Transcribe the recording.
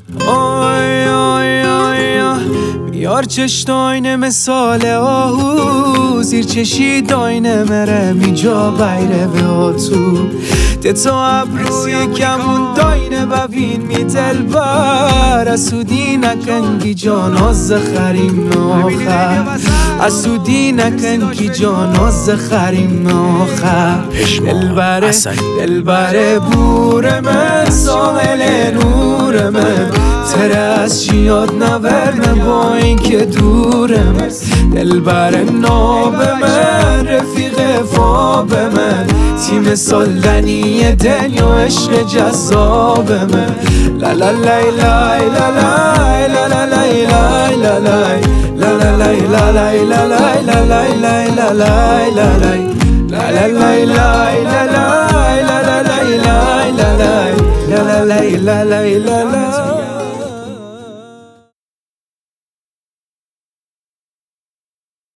آی آی آی بیار چش داینه مثال آهو زیر چشی داینه مره میجا غیره به آتو تو ابروی کمون داینه ببین می دلبر اسودی نکن کی جان از خریم آخر اسودی نکن کی جان از خریم آخر دلبره بور من سامل نور من تره از چیاد نورنه با این که دورم دلبره ناب من رفیق فاب من تیم سالدنی دنیا عشق جذاب من لا لا لا لا لا لا لا لا لا لا لا لا لا لا لا لا